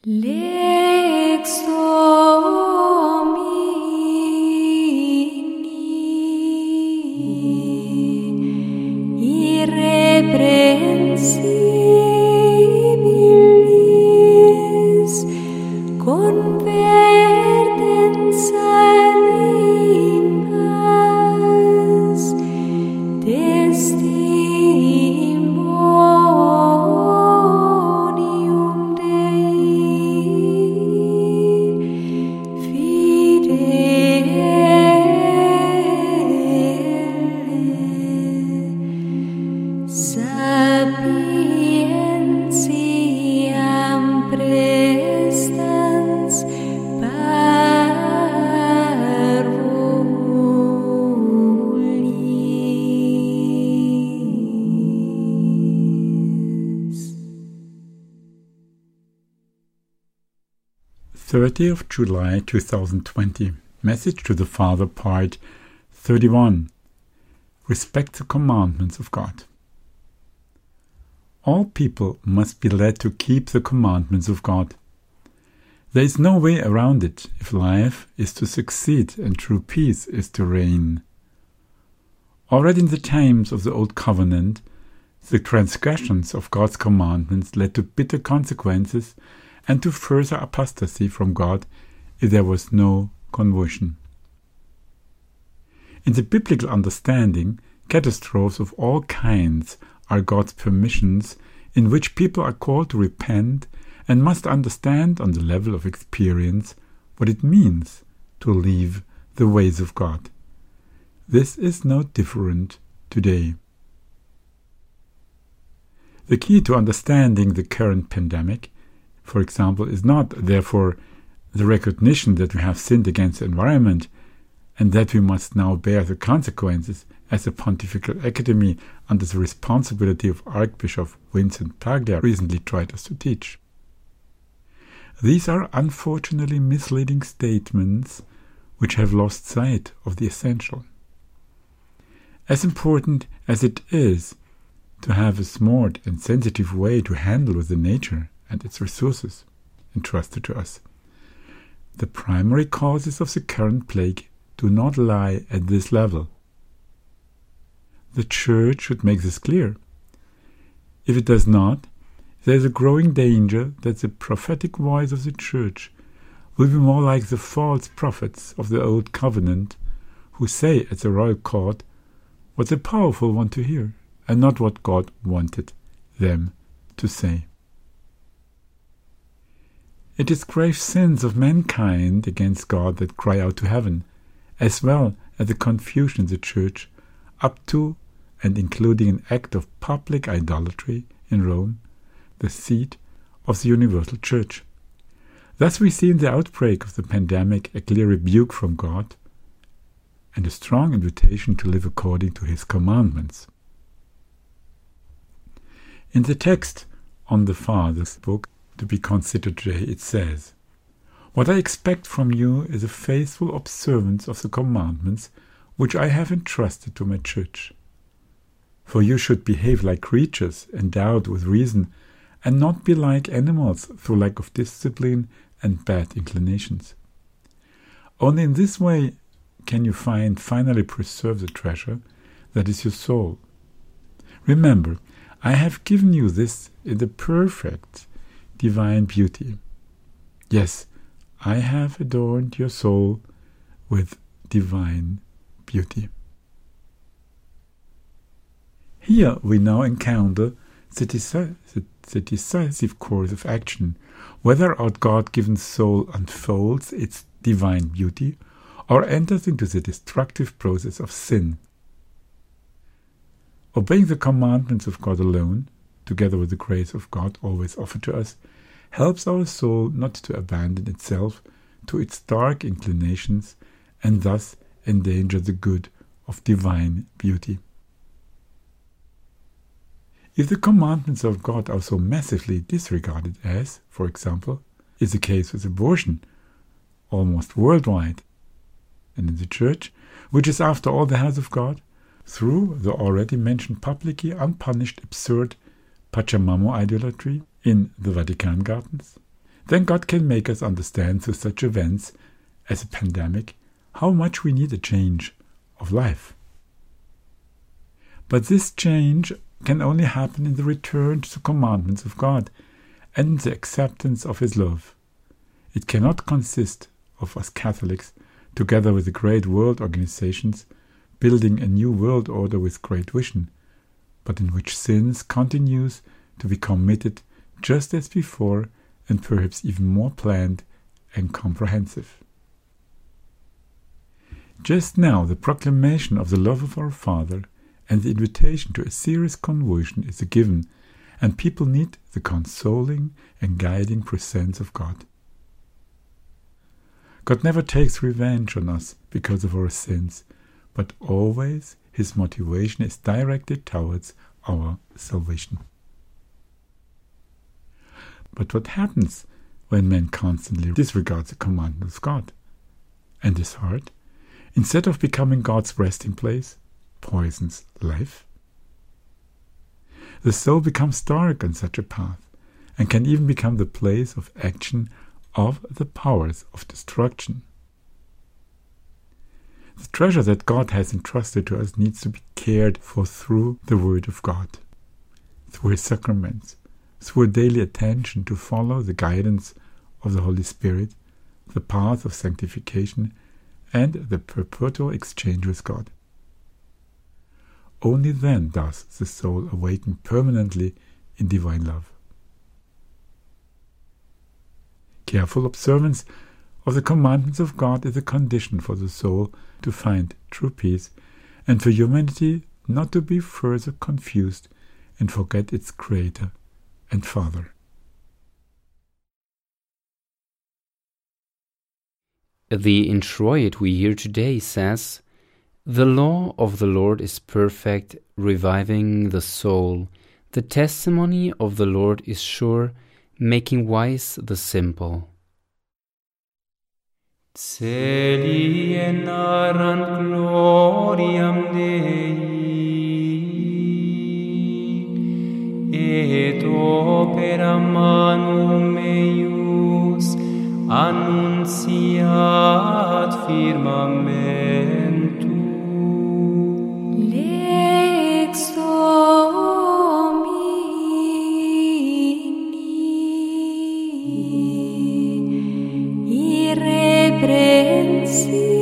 Lex Domini irreprensibilis convertens animas testimonium Dei fidele sapientiam prestans parvulis. 30th of July 2020. Message to the Father, Part 31. Respect the commandments of God. All people must be led to keep the commandments of God. There is no way around it if life is to succeed and true peace is to reign. Already in the times of the Old Covenant, the transgressions of God's commandments led to bitter consequences and to further apostasy from God if there was no conversion. In the biblical understanding, catastrophes of all kinds are God's permissions in which people are called to repent and must understand on the level of experience what it means to leave the ways of God. This is no different today. The key to understanding the current pandemic, for example, is not, therefore, the recognition that we have sinned against the environment and that we must now bear the consequences, as the Pontifical Academy under the responsibility of Archbishop Vincent Paglia recently tried us to teach. These are unfortunately misleading statements which have lost sight of the essential. As important as it is to have a smart and sensitive way to handle with the nature and its resources entrusted to us, the primary causes of the current plague do not lie at this level. The Church should make this clear. If it does not, there is a growing danger that the prophetic voice of the Church will be more like the false prophets of the Old Covenant, who say at the royal court what the powerful want to hear, and not what God wanted them to say. It is grave sins of mankind against God that cry out to heaven, as well as the confusion in the Church, up to and including an act of public idolatry in Rome, the seat of the Universal Church. Thus we see in the outbreak of the pandemic a clear rebuke from God and a strong invitation to live according to His commandments. In the text on the Father's book to be considered today, it says, "What I expect from you is a faithful observance of the commandments which I have entrusted to my Church. For you should behave like creatures endowed with reason, and not be like animals through lack of discipline and bad inclinations. Only in this way can you finally preserve the treasure that is your soul. Remember, I have given you this in the perfect divine beauty. Yes, I have adorned your soul with divine beauty." Here we now encounter the decisive course of action, whether our God-given soul unfolds its divine beauty or enters into the destructive process of sin. Obeying the commandments of God alone, together with the grace of God always offered to us, helps our soul not to abandon itself to its dark inclinations and thus endanger the good of divine beauty. If the commandments of God are so massively disregarded as, for example, is the case with abortion, almost worldwide, and in the Church, which is after all the house of God, through the already mentioned publicly unpunished absurd Pachamama idolatry in the Vatican gardens, then God can make us understand through such events as a pandemic how much we need a change of life. But this change can only happen in the return to the commandments of God and in the acceptance of His love. It cannot consist of us Catholics, together with the great world organizations, building a new world order with great vision, but in which sins continues to be committed just as before and perhaps even more planned and comprehensive. Just now, the proclamation of the love of our Father and the invitation to a serious conversion is a given, and people need the consoling and guiding presence of God. God never takes revenge on us because of our sins, but always His motivation is directed towards our salvation. But what happens when man constantly disregards the commandments of God? And his heart, instead of becoming God's resting place, poisons life? The soul becomes dark on such a path, and can even become the place of action of the powers of destruction. The treasure that God has entrusted to us needs to be cared for through the Word of God, through His sacraments, through a daily attention to follow the guidance of the Holy Spirit, the path of sanctification, and the perpetual exchange with God. Only then does the soul awaken permanently in divine love. Careful observance of the commandments of God is a condition for the soul to find true peace, and for humanity not to be further confused and forget its Creator and Father. The introit we hear today says, "The law of the Lord is perfect, reviving the soul. The testimony of the Lord is sure, making wise the simple." Celi narrant gloriam Dei, et opera manum eius annunciat firmamentum. Lex Domini irreprensibile